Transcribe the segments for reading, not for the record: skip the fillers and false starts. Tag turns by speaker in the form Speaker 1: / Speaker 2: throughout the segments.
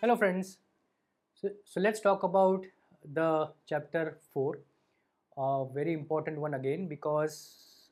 Speaker 1: Hello friends. So let's talk about the chapter 4, a very important one again because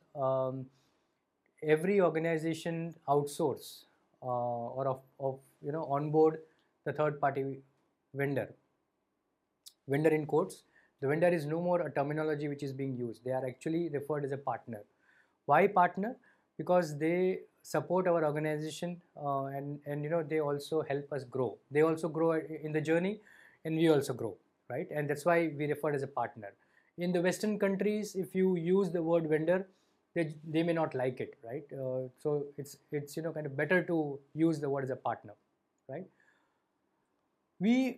Speaker 1: every organization outsource or onboard the third party vendor. Vendor in quotes. The vendor is no more a terminology which is being used. They are actually referred as a partner. Why partner? Because they support our organization and they also help us grow. They also grow in the journey, and we also grow, right? And that's why we refer as a partner. In the Western countries, if you use the word vendor, they may not like it, right? So it's kind of better to use the word as a partner, right? We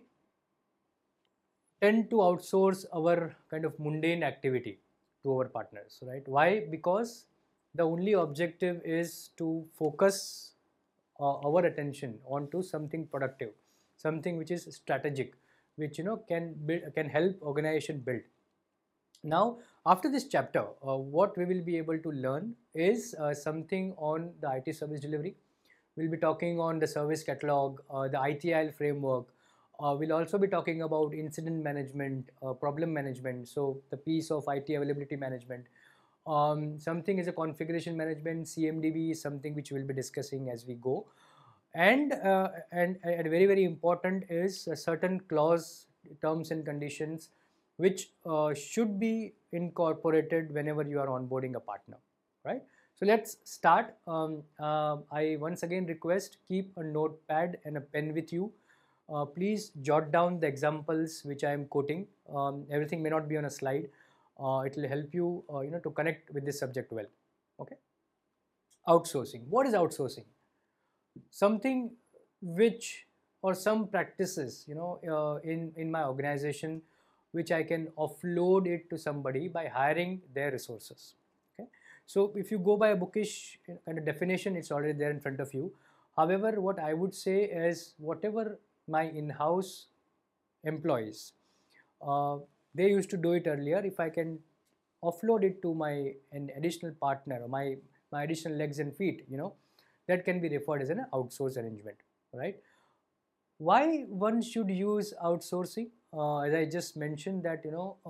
Speaker 1: tend to outsource our kind of mundane activity to our partners, right? Why? Because the only objective is to focus our attention onto something productive, something which is strategic, which can help organization build. Now, after this chapter, what we will be able to learn is something on the IT service delivery. We'll be talking on the service catalog, the ITIL framework. We'll also be talking about incident management, problem management, so the piece of IT availability management. Something is a configuration management, CMDB is something which we'll be discussing as we go. And very, very important is a certain clause, terms and conditions which should be incorporated whenever you are onboarding a partner, right? So let's start. I once again request keep a notepad and a pen with you. Please jot down the examples which I am quoting. Everything may not be on a slide. It will help you, to connect with this subject well. Okay. Outsourcing. What is outsourcing? Something which or some practices, in my organization, which I can offload it to somebody by hiring their resources. Okay. So if you go by a bookish kind of definition, it's already there in front of you. However, what I would say is whatever my in-house employees, they used to do it earlier. If I can offload it to an additional partner, or my additional legs and feet, that can be referred as an outsource arrangement, right? Why one should use outsourcing? As I just mentioned that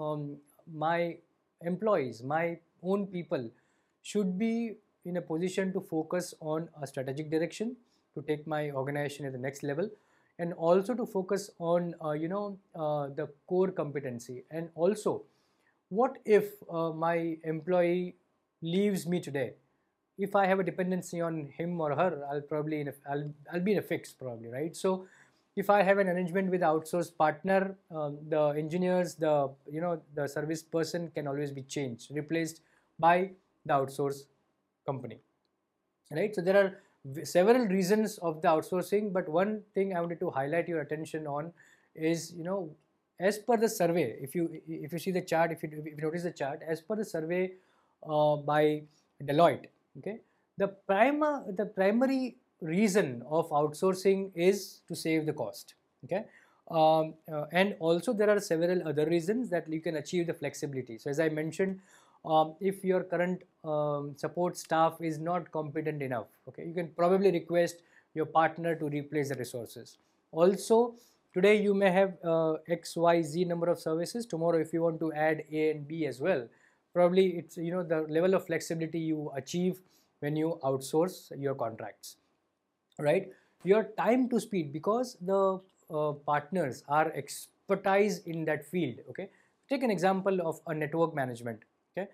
Speaker 1: my employees, my own people should be in a position to focus on a strategic direction, to take my organization at the next level, and also to focus on the core competency. And also, what if my employee leaves me today? If I have a dependency on him or her, I'll be in a fix probably, right? So if I have an arrangement with outsourced partner, the engineers, the service person can always be changed, replaced by the outsource company, right? So there are several reasons of the outsourcing, but one thing I wanted to highlight your attention on is, as per the survey, if you see the chart, if you notice the chart, as per the survey by Deloitte, okay, the primary reason of outsourcing is to save the cost, okay. And also there are several other reasons that you can achieve the flexibility. So as I mentioned, if your current support staff is not competent enough, okay, you can probably request your partner to replace the resources. Also, today you may have XYZ number of services. Tomorrow, if you want to add A and B as well, probably it's the level of flexibility you achieve when you outsource your contracts, right? Your time to speed, because the partners are expertise in that field, okay. Take an example of a network management, okay.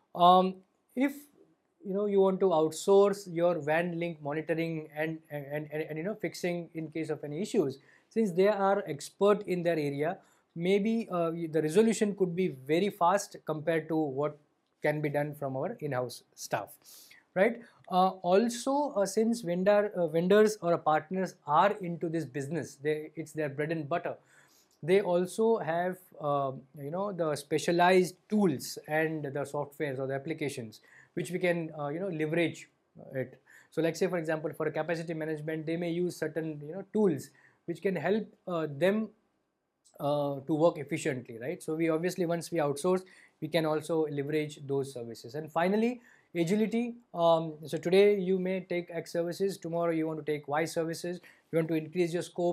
Speaker 1: If you want to outsource your WAN link monitoring and fixing in case of any issues, since they are expert in their area, maybe the resolution could be very fast compared to what can be done from our in-house staff, right? Also, since vendors or partners are into this business, it's their bread and butter. They also have the specialized tools and the softwares or the applications which we can leverage it. So like say for example, for a capacity management, they may use certain tools which can help them to work efficiently, right? So we obviously, once we outsource, we can also leverage those services. And finally, agility. So today you may take X services, tomorrow you want to take Y services, you want to increase your scope.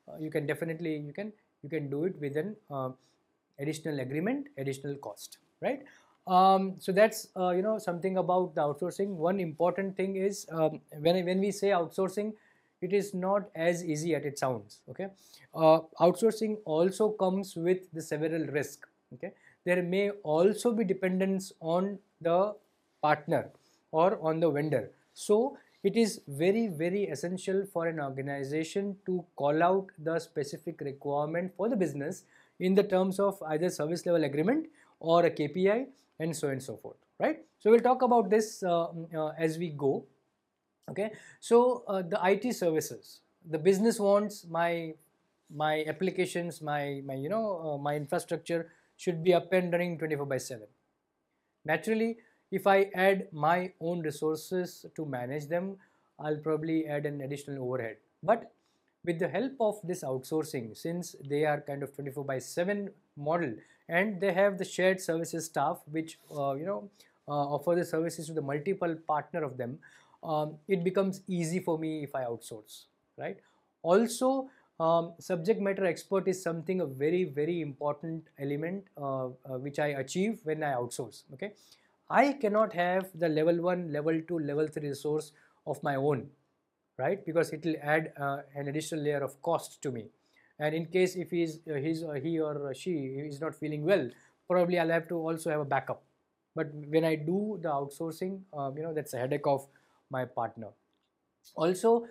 Speaker 1: you can definitely you can do it with an additional agreement, additional cost, right? So that's something about the outsourcing. One important thing is, when we say outsourcing, it is not as easy as it sounds. Okay, outsourcing also comes with the several risk. Okay, there may also be dependence on the partner or on the vendor. So it is very, very essential for an organization to call out the specific requirement for the business in the terms of either service level agreement or a KPI, and so on and so forth, right? So we'll talk about this as we go. Okay, so the IT services, the business wants my applications, my infrastructure should be up and running 24/7. Naturally, if I add my own resources to manage them, I'll probably add an additional overhead. But with the help of this outsourcing, since they are kind of 24/7 model, and they have the shared services staff which offer the services to the multiple partner of them, it becomes easy for me if I outsource, right? Also, subject matter expert is something a very, very important element which I achieve when I outsource. Okay, I cannot have the level 1, level 2, level 3 resource of my own, right? Because it will add an additional layer of cost to me. And in case if he or she is not feeling well, probably I'll have to also have a backup. But when I do the outsourcing, that's a headache of my partner. Also,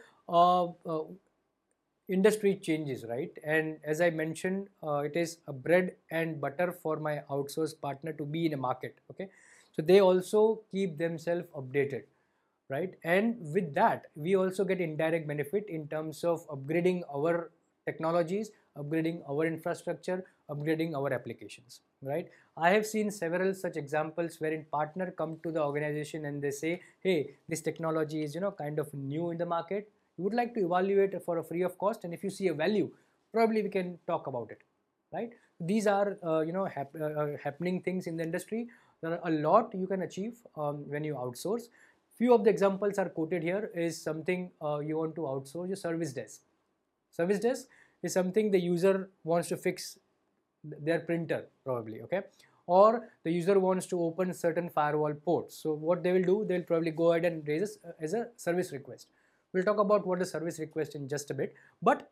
Speaker 1: industry changes, right? And as I mentioned, it is a bread and butter for my outsourced partner to be in a market. Okay, so they also keep themselves updated, right? And with that, we also get indirect benefit in terms of upgrading our technologies, upgrading our infrastructure, upgrading our applications, right? I have seen several such examples wherein partner come to the organization and they say, hey, this technology is kind of new in the market. We would like to evaluate for a free of cost, and if you see a value, probably we can talk about it, right? These are happening things in the industry. There are a lot you can achieve when you outsource. Few of the examples are quoted here. Is something you want to outsource your service desk. Service desk is something the user wants to fix their printer probably, okay, or the user wants to open certain firewall ports. So what they will do, they'll probably go ahead and raise as a service request. We'll talk about what is service request in just a bit, but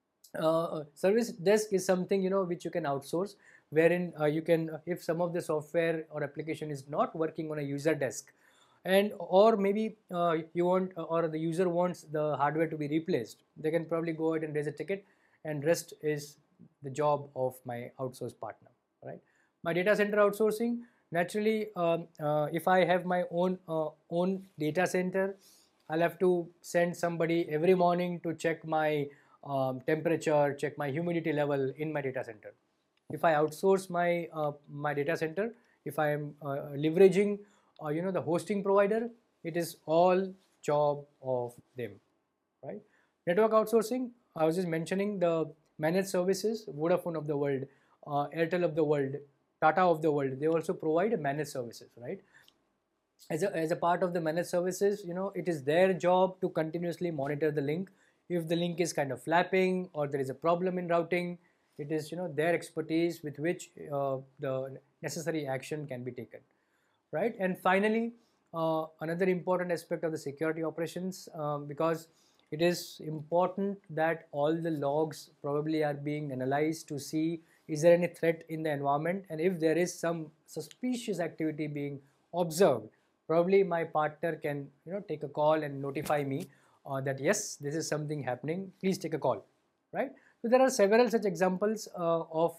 Speaker 1: service desk is something which you can outsource, wherein you can, if some of the software or application is not working on a user desk, and or maybe you want or the user wants the hardware to be replaced, they can probably go ahead and raise a ticket, and rest is the job of my outsourced partner, right? My data center outsourcing, naturally, if I have my own data center, I'll have to send somebody every morning to check my temperature, check my humidity level in my data center. If I outsource my data center, if I am leveraging the hosting provider, it is all job of them, right? Network outsourcing, I was just mentioning the managed services. Vodafone of the world, Airtel of the world, Tata of the world, they also provide managed services, right? As a part of the managed services, it is their job to continuously monitor the link. If the link is kind of flapping or there is a problem in routing, it is their expertise with which the necessary action can be taken, right? And finally, another important aspect of the security operations, because it is important that all the logs probably are being analyzed to see is there any threat in the environment, and if there is some suspicious activity being observed, probably my partner can take a call and notify me that yes, this is something happening, please take a call, right? So there are several such examples of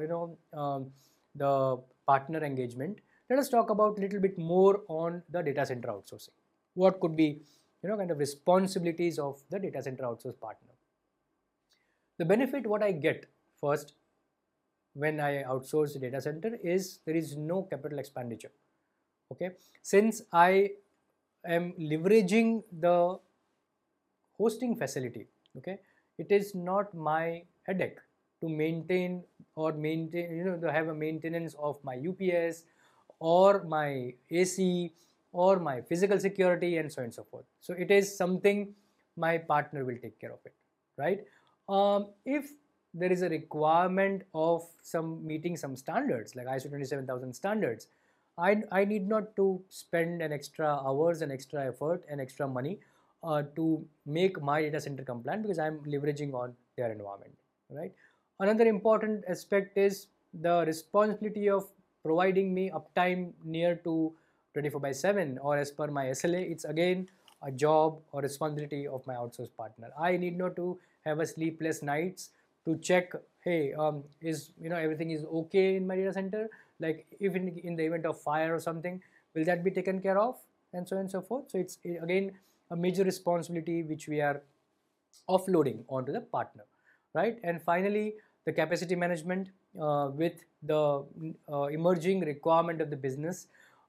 Speaker 1: the partner engagement. Let us talk about a little bit more on the data center outsourcing. What could be kind of responsibilities of the data center outsource partner? The benefit what I get first when I outsource the data center is there is no capital expenditure. Okay, since I am leveraging the hosting facility, okay, it is not my headache to maintain to have a maintenance of my UPS or my AC or my physical security and so on and so forth. So it is something my partner will take care of it, right? If there is a requirement of some meeting some standards like ISO 27000 standards, I need not to spend an extra hours and extra effort and extra money to make my data center compliant because I'm leveraging on their environment, right? Another important aspect is the responsibility of providing me uptime near to 24 by 7 or as per my SLA. It's again a job or responsibility of my outsourced partner. I need not to have a sleepless nights to check, hey, is everything is okay in my data center, like if in the event of fire or something, will that be taken care of, and so on and so forth. So it's again a major responsibility which we are offloading onto the partner, right? And finally, the capacity management with the emerging requirement of the business.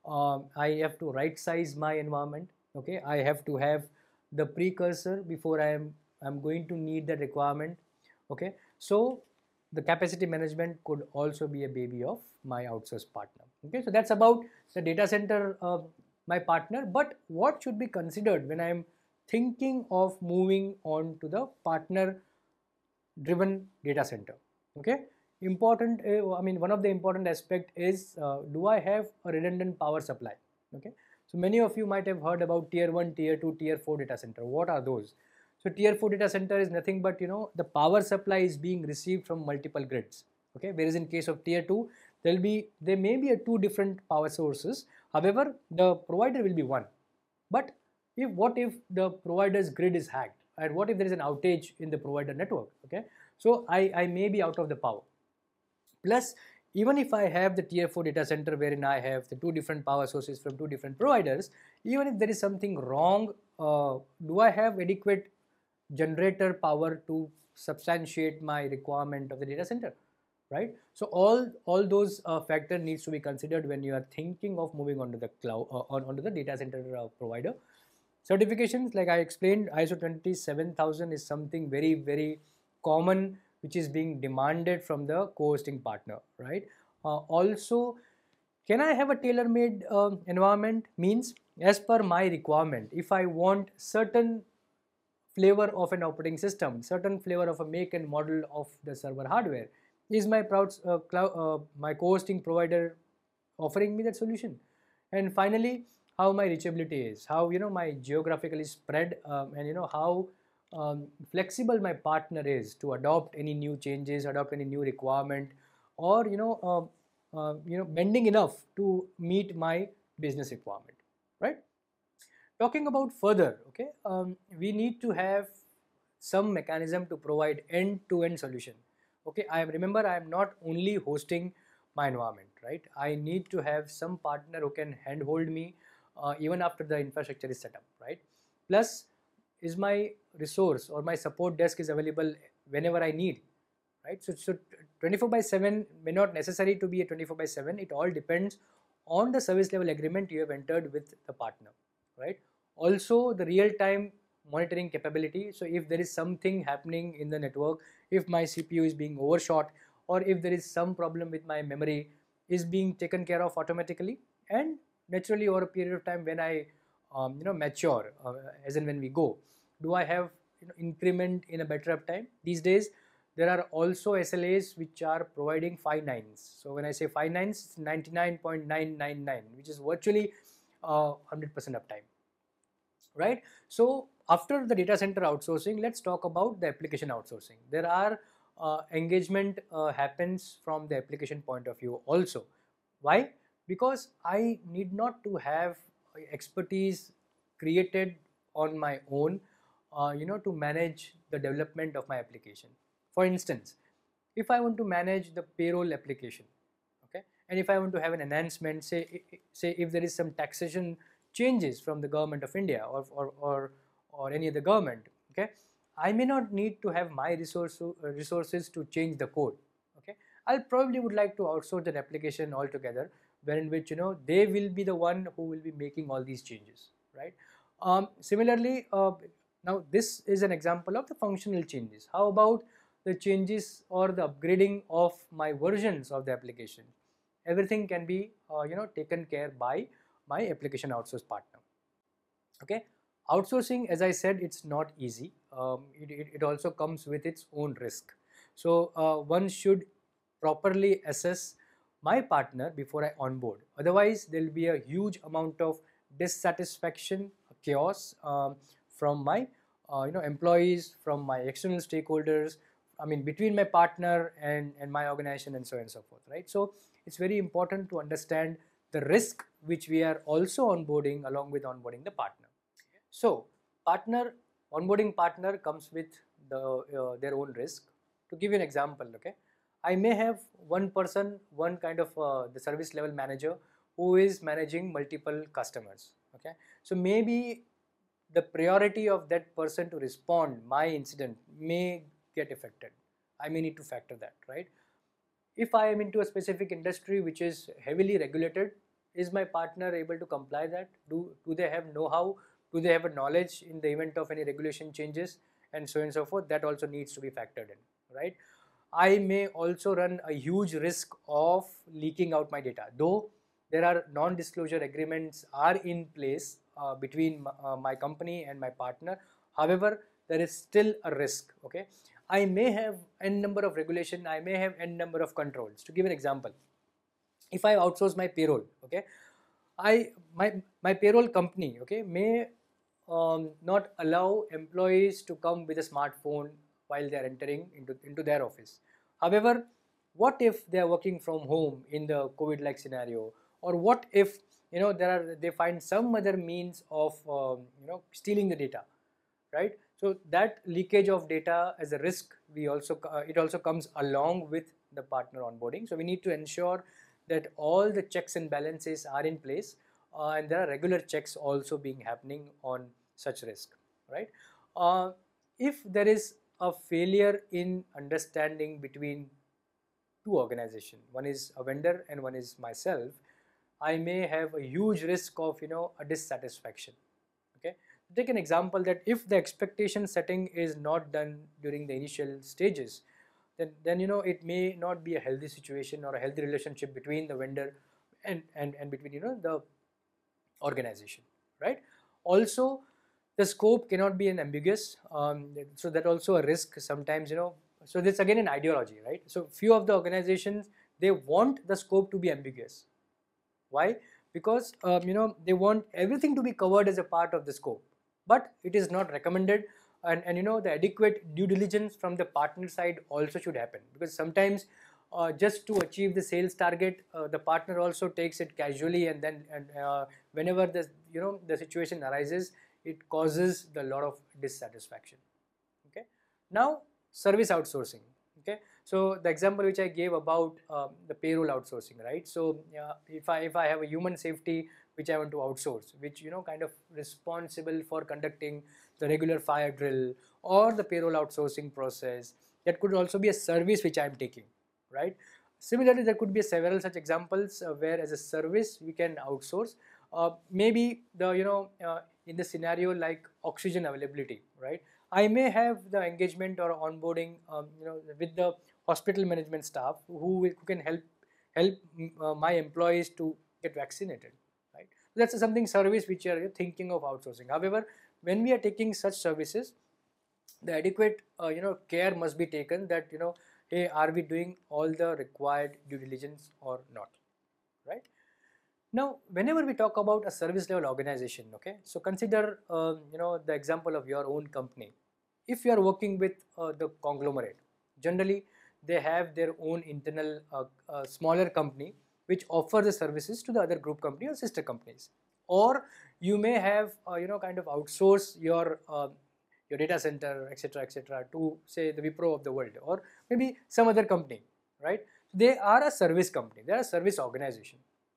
Speaker 1: I have to right size my environment. Okay, I have to have the precursor before I'm going to need that requirement. Okay, so the capacity management could also be a baby of my outsourced partner. Okay, so that's about the data center, my partner. But what should be considered when I'm thinking of moving on to the partner driven data center? Okay, important, I mean, one of the important aspect is, do I have a redundant power supply? Okay, so many of you might have heard about tier 1, tier 2, tier 4 data center. What are those? So tier 4 data center is nothing but the power supply is being received from multiple grids. Okay, whereas in case of tier 2, there may be two different power sources. However, the provider will be one. But what if the provider's grid is hacked, and what if there is an outage in the provider network? Okay, so I may be out of the power. Plus, even if I have the tier 4 data center wherein I have the two different power sources from two different providers, even if there is something wrong, do I have adequate generator power to substantiate my requirement of the data center, right? So all those factor needs to be considered when you are thinking of moving onto the cloud, onto the data center provider. Certifications, like I explained, ISO 27000 is something very, very common which is being demanded from the co-hosting partner, right? Also, can I have a tailor-made environment? Means, as per my requirement, if I want certain flavor of an operating system, certain flavor of a make and model of the server hardware, is my my co-hosting provider offering me that solution? And finally, how my reachability is, how my geographically spread, and how flexible my partner is to adopt any new changes, adopt any new requirement, or bending enough to meet my business requirement, right? Talking about further, okay, we need to have some mechanism to provide end-to-end solution. Okay, I remember I am not only hosting my environment, right? I need to have some partner who can handhold me even after the infrastructure is set up, right? Plus, is my resource or my support desk is available whenever I need, right? So 24 by 7 may not necessary to be a 24 by 7. It all depends on the service level agreement you have entered with the partner, right? Also, the real-time monitoring capability. So if there is something happening in the network, if my CPU is being overshot, or if there is some problem with my memory, is being taken care of automatically, and naturally over a period of time when I mature, as in when we go, do I have increment in a better uptime? These days there are also SLAs which are providing 5 nines. So when I say 5 nines, it's 99.999, which is virtually 100% uptime, right? So after the data center outsourcing, let's talk about the application outsourcing. There are engagement happens from the application point of view also. Why? Because I need not to have expertise created on my own, to manage the development of my application. For instance, if I want to manage the payroll application, okay, and if I want to have an enhancement, say if there is some taxation changes from the government of India or any other government, okay, I may not need to have my resources to change the code. Okay, I probably would like to outsource that application altogether, wherein which they will be the one who will be making all these changes, right? Similarly, now this is an example of the functional changes. How about the changes or the upgrading of my versions of the application? Everything can be taken care by my application outsource partner. Okay, Outsourcing, as I said, it's not easy. It also comes with its own risk. So one should properly assess my partner before I onboard. Otherwise, there will be a huge amount of dissatisfaction, chaos from my employees, from my external stakeholders. I mean, between my partner and my organization, and so on and so forth, right? So it's very important to understand the risk which we are also onboarding along with onboarding the partner. So onboarding partner comes with their own risk. To give you an example, okay, I may have one person, one kind of the service level manager who is managing multiple customers. Okay, so maybe the priority of that person to respond my incident may get affected. I may need to factor that, right? If I am into a specific industry which is heavily regulated, is my partner able to comply that? Do they have know-how? Do they have a knowledge in the event of any regulation changes, and so on and so forth? That also needs to be factored in, right? I may also run a huge risk of leaking out my data, though there are non-disclosure agreements are in place between my company and my partner. However, there is still a risk. Okay, I may have n number of regulation, I may have n number of controls. To give an example, if I outsource my payroll, okay, my payroll company, okay, may not allow employees to come with a smartphone while they are entering into their office. However, what if they are working from home in the COVID-like scenario, or what if they find some other means of stealing the data, right? So that leakage of data as a risk, it also comes along with the partner onboarding. So we need to ensure that all the checks and balances are in place, and there are regular checks also being happening on such risk, right? If there is a failure in understanding between two organizations, one is a vendor and one is myself, I may have a huge risk of a dissatisfaction. Okay, take an example that if the expectation setting is not done during the initial stages, then it may not be a healthy situation or a healthy relationship between the vendor and between the organization, right? Also, the scope cannot be an ambiguous, so that also a risk sometimes. So this again an ideology, right? So few of the organizations, they want the scope to be ambiguous. Why? Because they want everything to be covered as a part of the scope, but it is not recommended. And the adequate due diligence from the partner side also should happen, because sometimes just to achieve the sales target, the partner also takes it casually, and then whenever the situation arises, it causes a lot of dissatisfaction. Okay, now service outsourcing. Okay, so the example which I gave about the payroll outsourcing, right? So if I have a human safety which I want to outsource, which kind of responsible for conducting the regular fire drill or the payroll outsourcing process, that could also be a service which I am taking, right? Similarly, there could be several such examples where as a service we can outsource. Maybe in the scenario like oxygen availability, right? I may have the engagement or onboarding, with the hospital management staff who can help my employees to get vaccinated, right? That's something service which you are thinking of outsourcing. However, when we are taking such services, the adequate care must be taken that hey, are we doing all the required due diligence or not, right? Now, whenever we talk about a service level organization, okay, so consider the example of your own company. If you are working with the conglomerate, generally they have their own internal smaller company which offer the services to the other group company or sister companies, or you may have kind of outsource your data center, etc., to say the Wipro of the world, or maybe some other company, right? They are a service company, they are a service organization.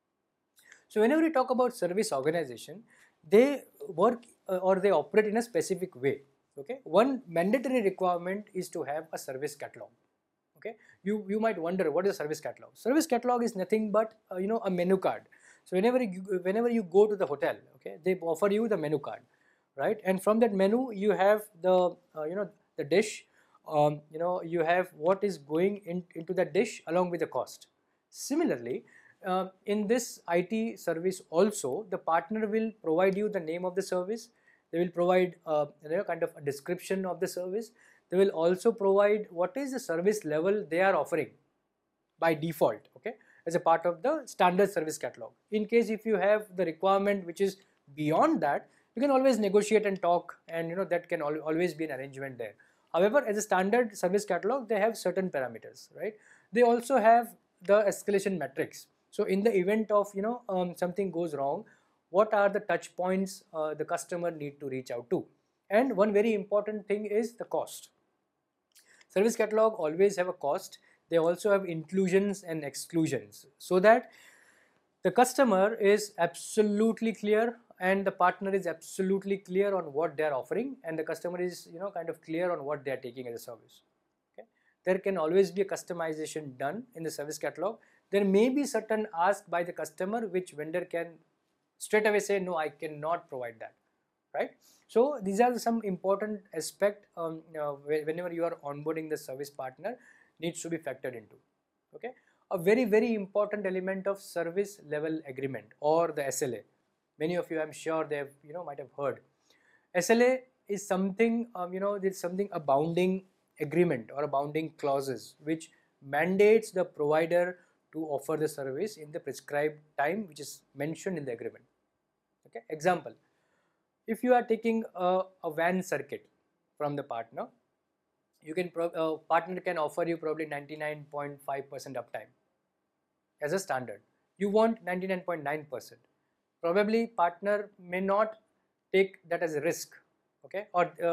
Speaker 1: So whenever we talk about service organization, they work or they operate in a specific way. Okay, one mandatory requirement is to have a service catalog. Okay, you might wonder what is a service catalog. Service catalog is nothing but a menu card. So whenever you go to the hotel, okay, they offer you the menu card, right? And from that menu you have the dish. You have what is going into the dish along with the cost. Similarly, in this IT service also, the partner will provide you the name of the service, They will provide kind of a description of the service. They will also provide what is the service level they are offering by default, okay, as a part of the standard service catalog. In case if you have the requirement which is beyond that, you can always negotiate and talk, and that can always be an arrangement there. However, as a standard service catalog, they have certain parameters, right? They also have the escalation metrics. So in the event of something goes wrong, what are the touch points the customer need to reach out to? And one very important thing is the cost. Service catalog always have a cost. They also have inclusions and exclusions, so that the customer is absolutely clear and the partner is absolutely clear on what they are offering, and the customer is kind of clear on what they are taking as a service. Okay, there can always be a customization done in the service catalog. There may be certain ask by the customer which vendor can straight away say, no, I cannot provide that, right? So these are some important aspect whenever you are onboarding the service partner, needs to be factored into. Okay, a very important element of service level agreement, or the SLA. Many of you, I'm sure, they have might have heard. SLA is something it's something, a bounding agreement or a bounding clauses which mandates the provider to offer the service in the prescribed time which is mentioned in the agreement. Okay, example, if you are taking a WAN circuit from the partner, you can partner can offer you probably 99.5% uptime as a standard. You want 99.9%. Probably partner may not take that as a risk, okay,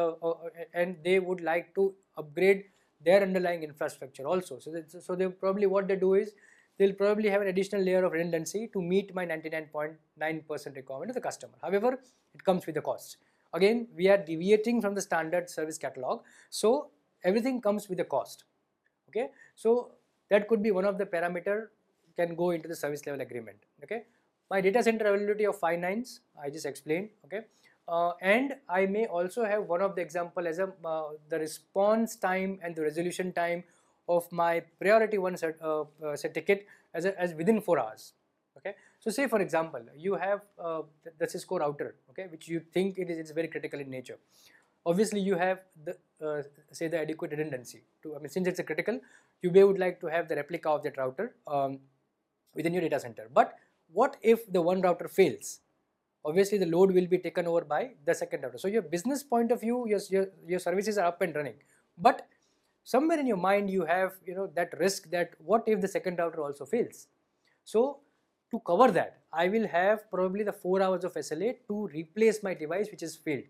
Speaker 1: and they would like to upgrade their underlying infrastructure also. So they probably, what they do is they'll probably have an additional layer of redundancy to meet my 99.9% requirement of the customer. However, it comes with a cost. Again, we are deviating from the standard service catalog, so everything comes with a cost. Okay, so that could be one of the parameter can go into the service level agreement. Okay, my data center availability of 5 nines, I just explained. Okay, and I may also have one of the example as a the response time and the resolution time of my priority one set ticket as within 4 hours. Okay, so say for example you have the Cisco router, okay, which you think it's very critical in nature. Obviously you have the say the adequate redundancy to, since it's a critical, you may would like to have the replica of that router within your data center. But what if the one router fails? Obviously the load will be taken over by the second router. So your business point of view, your services are up and running, but somewhere in your mind you have that risk that what if the second router also fails. So to cover that, I will have probably the 4 hours of SLA to replace my device which is failed,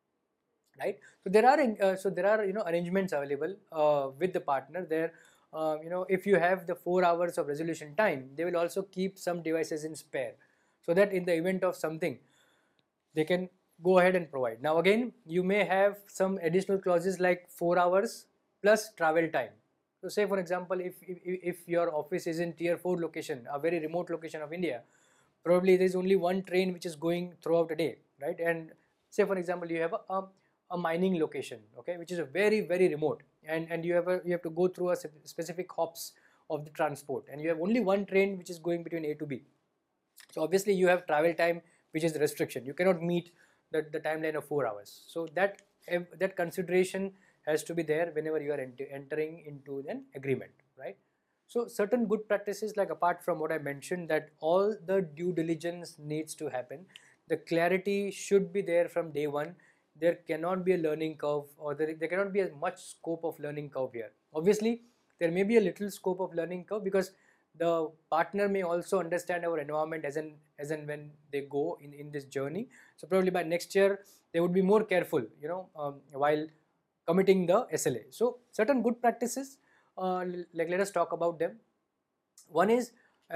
Speaker 1: right? So there are arrangements available with the partner there. If you have the 4 hours of resolution time, they will also keep some devices in spare, so that in the event of something they can go ahead and provide. Now again, you may have some additional clauses like 4 hours plus travel time. So say for example, if your office is in tier 4 location, a very remote location of India, probably there is only one train which is going throughout a day, right? And say for example you have a mining location, okay, which is a very remote, and you have to go through a specific hops of the transport, and you have only one train which is going between A to B. So obviously you have travel time which is the restriction. You cannot meet the timeline of 4 hours. So that consideration has to be there whenever you are entering into an agreement, right? So certain good practices, like apart from what I mentioned, that all the due diligence needs to happen. The clarity should be there from day one. There cannot be a learning curve, or there cannot be as much scope of learning curve here. Obviously, there may be a little scope of learning curve because the partner may also understand our environment as and when they go in this journey. So probably by next year they would be more careful, while committing the SLA. So certain good practices, like let us talk about them. One is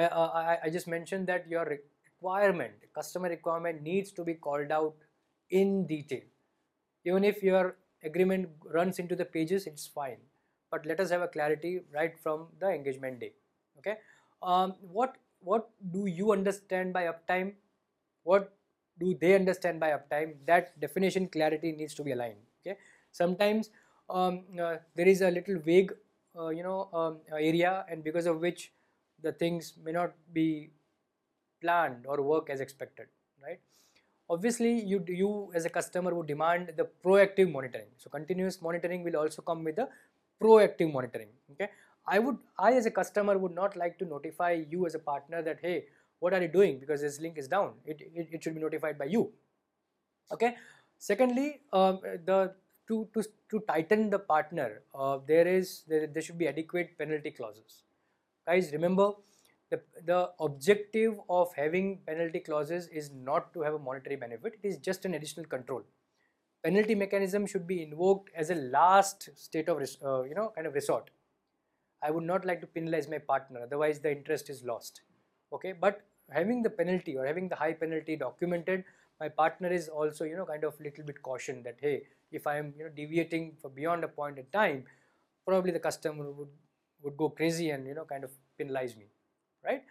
Speaker 1: I just mentioned that your customer requirement needs to be called out in detail. Even if your agreement runs into the pages, it's fine, but let us have a clarity right from the engagement day. Okay, what do you understand by uptime? What do they understand by uptime? That definition clarity needs to be aligned. Okay, sometimes there is a little vague area, and because of which the things may not be planned or work as expected, right? obviously you as a customer would demand the proactive monitoring. So continuous monitoring will also come with the proactive monitoring. Okay, I as a customer would not like to notify you as a partner that, hey, what are you doing, because this link is down. It should be notified by you. Okay. Secondly, the to tighten the partner, there should be adequate penalty clauses. Guys, remember, the objective of having penalty clauses is not to have a monetary benefit. It is just an additional control. Penalty mechanism should be invoked as a last state of kind of resort. I would not like to penalize my partner, otherwise the interest is lost. Okay, but having the penalty or having the high penalty documented, my partner is also kind of little bit cautioned that, hey, if I am deviating for beyond a point in time, probably the customer would go crazy and kind of penalize me, right?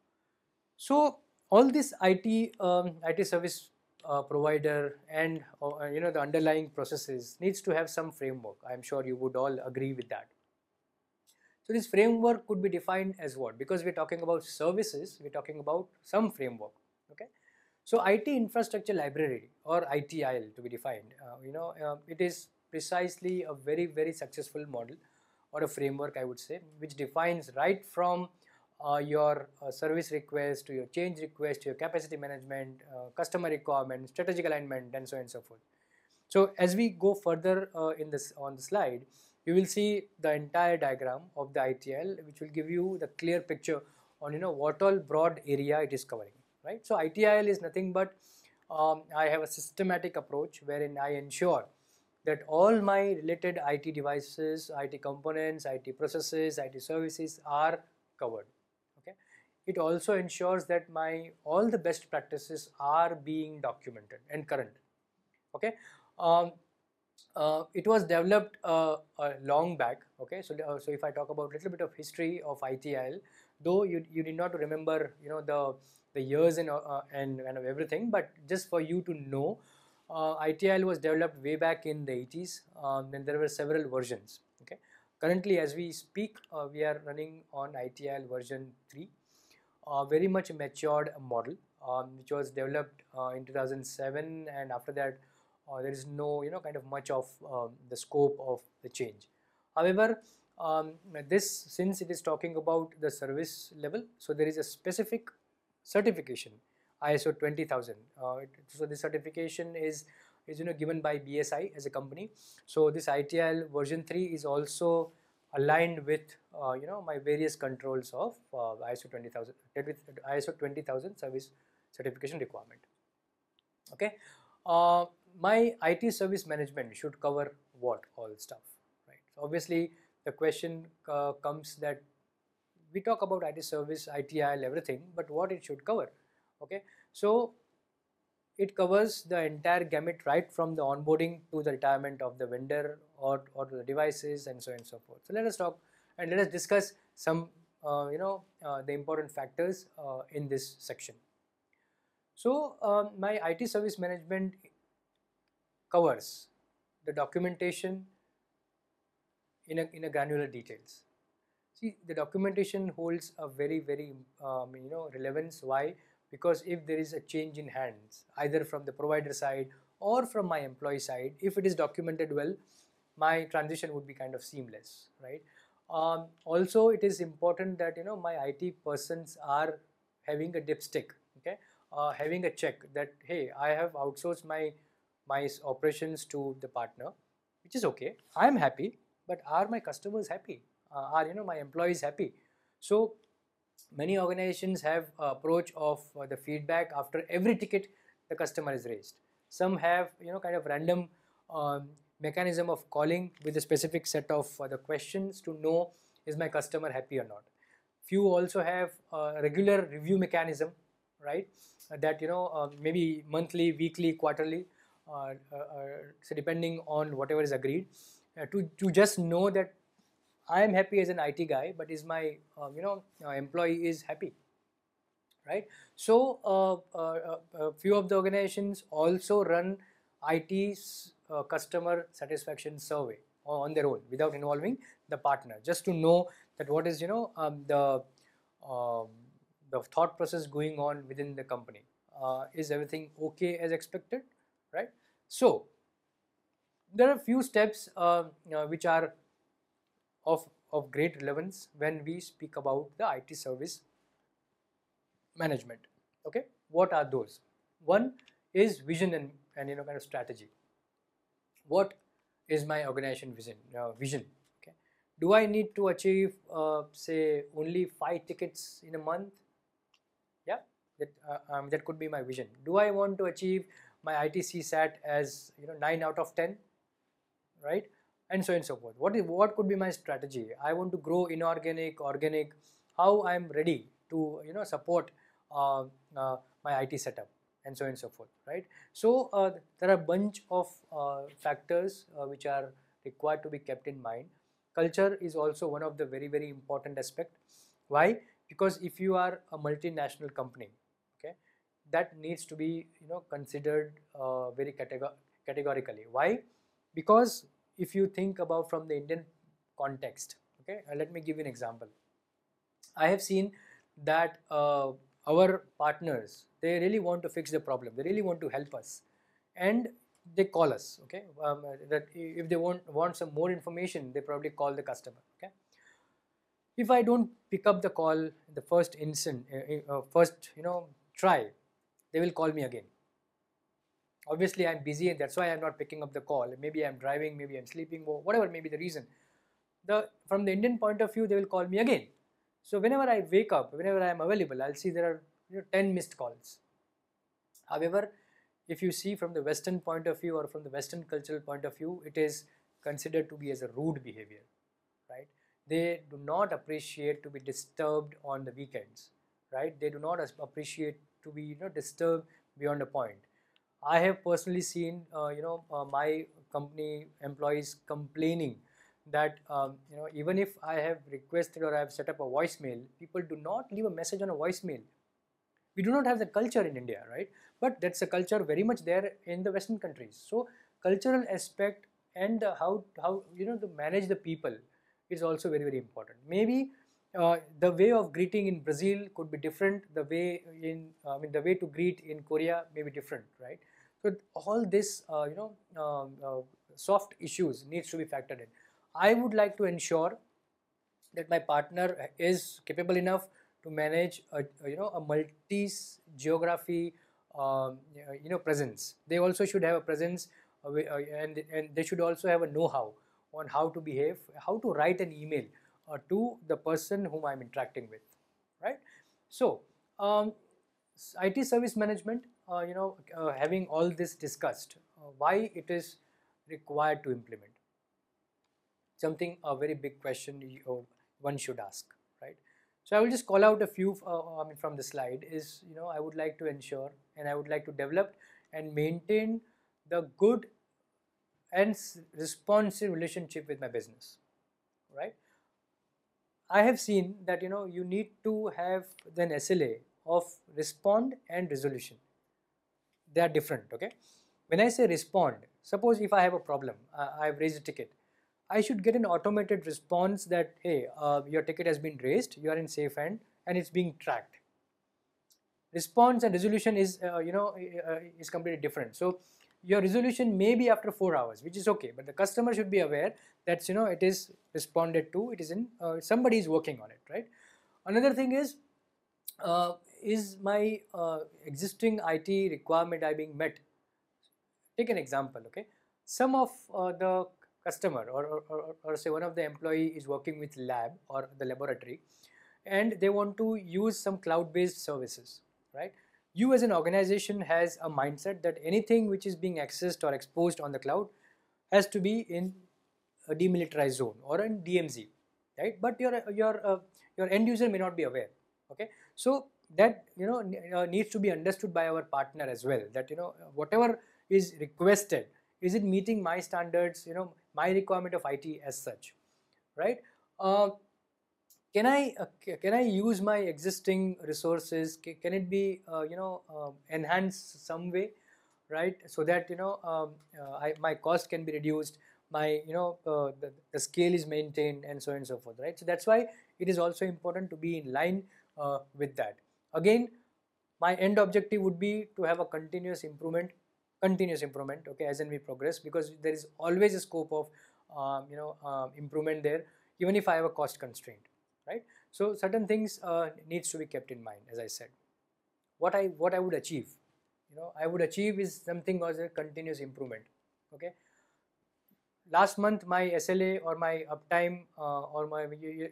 Speaker 1: So all this IT service provider and the underlying processes needs to have some framework. I'm sure you would all agree with that. So this framework could be defined as what? Because we're talking about services, we're talking about some framework. Okay. So IT infrastructure library, or ITIL to be defined, it is precisely a very, very successful model or a framework, I would say, which defines right from your service request to your change request to your capacity management, customer requirement, strategic alignment, and so on and so forth. So as we go further on the slide, you will see the entire diagram of the ITIL, which will give you the clear picture on what all broad area it is covering, right? So ITIL is nothing but I have a systematic approach wherein I ensure that all my related IT devices, IT components, IT processes, IT services are covered. Okay. It also ensures that all the best practices are being documented and current. Okay. It was developed long back. Okay, so if I talk about a little bit of history of ITIL, though you need not to remember the years and kind of everything, but just for you to know, ITIL was developed way back in the 80s. Then there were several versions. Okay, currently as we speak, we are running on ITIL version 3, very much matured model, which was developed in 2007, and after that there is no kind of much of the scope of the change. However, this, since it is talking about the service level, so there is a specific certification, ISO 20000. So this certification is given by BSI as a company. So this ITIL version 3 is also aligned with my various controls of ISO 20000 service certification requirement. Okay. My IT service management should cover what all stuff, right? So obviously the question comes that we talk about IT service, ITIL, everything, but what it should cover. Okay, so it covers the entire gamut, right from the onboarding to the retirement of the vendor or to the devices, and so on and so forth. So let us talk and let us discuss some the important factors in this section. So my IT service management covers the documentation in a granular details. See, the documentation holds a very, very relevance. Why? Because if there is a change in hands, either from the provider side or from my employee side, if it is documented well, my transition would be kind of seamless, right? Also, it is important that my IT persons are having a dipstick, okay, having a check that, hey, I have outsourced my operations to the partner, which is okay. I am happy, but are my customers happy? Are my employees happy? So many organizations have approach of the feedback after every ticket the customer is raised. Some have kind of random mechanism of calling with a specific set of the questions to know is my customer happy or not. Few also have a regular review mechanism, right? That maybe monthly, weekly, quarterly, so depending on whatever is agreed, to just know that I am happy as an IT guy, but is my employee is happy, right? So a few of the organizations also run IT's customer satisfaction survey on their own without involving the partner, just to know that what is um, the thought process going on within the company. is everything okay as expected, right? So there are few steps which are of great relevance when we speak about the IT service management. Okay, what are those? One is vision and kind of strategy. What is my organization vision? Okay, do I need to achieve say only 5 tickets in a month? Yeah, that could be my vision. Do I want to achieve my ITC sat as 9 out of 10, right? And so on and so forth. What could be my strategy? I want to grow inorganic, organic. How I'm ready to support uh, my IT setup, and so on and so forth, right? So there are a bunch of factors which are required to be kept in mind. Culture is also one of the very very important aspect. Why? Because if you are a multinational company, okay, that needs to be considered very categorically. Why? Because if you think about from the Indian context, okay, let me give you an example. I have seen that our partners, they really want to fix the problem, they really want to help us, and they call us, okay. That if they want some more information, they probably call the customer, okay. If I don't pick up the call in the first instant, first try, they will call me again. Obviously I'm busy and that's why I'm not picking up the call. Maybe I'm driving, maybe I'm sleeping, or whatever may be the reason. From the Indian point of view, they will call me again. So whenever I wake up, whenever I'm available, I'll see there are 10 missed calls. However, if you see from the Western point of view or from the Western cultural point of view, it is considered to be as a rude behavior, right? They do not appreciate to be disturbed on the weekends, right? They do not appreciate to be disturbed beyond a point. I have personally seen my company employees complaining that even if I have requested or I have set up a voicemail, people do not leave a message on a voicemail. We do not have that culture in India, right? But that's a culture very much there in the Western countries. So cultural aspect and how to manage the people is also very very important. Maybe the way of greeting in Brazil could be different. The way the way to greet in Korea may be different, right? So all this soft issues needs to be factored in. I would like to ensure that my partner is capable enough to manage a multi geography presence. They also should have a presence and they should also have a know-how on how to behave, how to write an email to the person whom I'm interacting with, right? So IT service management, having all this discussed, why it is required to implement something, a very big question one should ask, right? So I will just call out a few from the slide is, I would like to ensure and I would like to develop and maintain the good and responsive relationship with my business, right? I have seen that you need to have an SLA of respond and resolution. They are different, okay? When I say respond, suppose if I have a problem, I've raised a ticket, I should get an automated response that, hey, your ticket has been raised, you are in safe hand, and it's being tracked. Response and resolution is is completely different. So your resolution may be after 4 hours, which is okay, but the customer should be aware that it is responded to, it is in somebody is working on it, right? Another thing is my existing IT requirement are being met? Take an example, okay? Some of the customer or say one of the employee is working with lab or the laboratory, and they want to use some cloud-based services, right? You as an organization has a mindset that anything which is being accessed or exposed on the cloud has to be in a demilitarized zone or in DMZ, right? But your end user may not be aware, okay? So that needs to be understood by our partner as well, that whatever is requested, is it meeting my standards, my requirement of IT as such, right? Can I use my existing resources? Can it be enhanced some way, right? So that my cost can be reduced, my the scale is maintained, and so on and so forth, right? So that's why it is also important to be in line with that. Again, My end objective would be to have a continuous improvement, okay, as in we progress, because there is always a scope of improvement there, even if I have a cost constraint, right? So certain things needs to be kept in mind. As I said, what I would achieve, I would achieve is something as a continuous improvement, okay. Last month my SLA or my uptime or my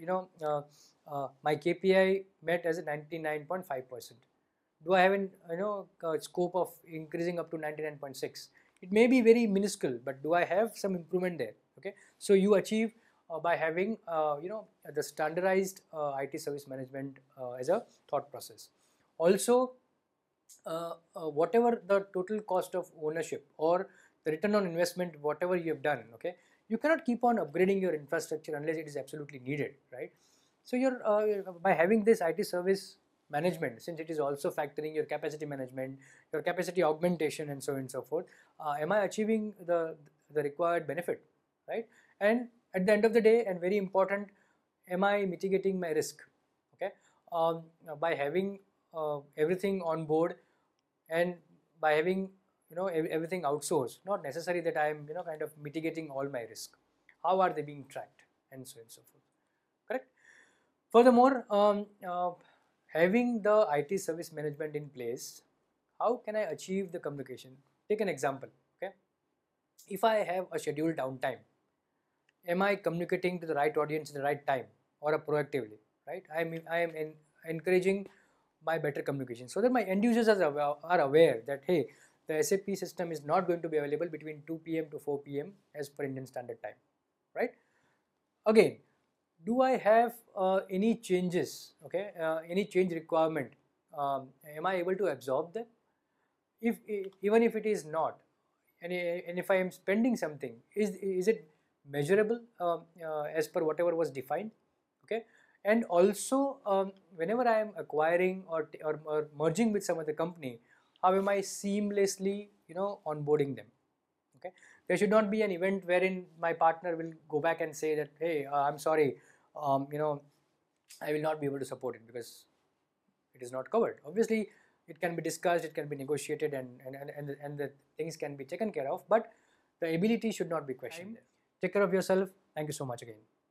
Speaker 1: my KPI met as a 99.5%. Do I have an scope of increasing up to 99.6? It may be very minuscule, but do I have some improvement there? Okay, so you achieve by having the standardized IT service management as a thought process. Also, whatever the total cost of ownership or the return on investment, whatever you have done, okay, you cannot keep on upgrading your infrastructure unless it is absolutely needed, right? So you're by having this IT service management, since it is also factoring your capacity management, your capacity augmentation, and so on and so forth, am I achieving the required benefit, right? And at the end of the day, and very important, am I mitigating my risk? Okay, by having everything on board and by having everything outsourced, not necessary that I am kind of mitigating all my risk. How are they being tracked, and so on and so forth, correct? Furthermore, having the IT service management in place, how can I achieve the communication? Take an example, okay. If I have a scheduled downtime, am I communicating to the right audience at the right time or proactively, right? I am encouraging my better communication so that my end users are aware that, hey, the SAP system is not going to be available between 2 p.m. to 4 p.m. as per Indian Standard Time, right? Again, do I have any changes, okay, any change requirement? Am I able to absorb them? If even if it is not, and if I am spending something, is it measurable as per whatever was defined, okay? And also, whenever I am acquiring or merging with some other company, how am I seamlessly onboarding them? Okay, there should not be an event wherein my partner will go back and say that, hey, I'm sorry, I will not be able to support it because it is not covered. Obviously, it can be discussed, it can be negotiated, and the things can be taken care of, but the ability should not be questioned. Take care of yourself. Thank you so much again.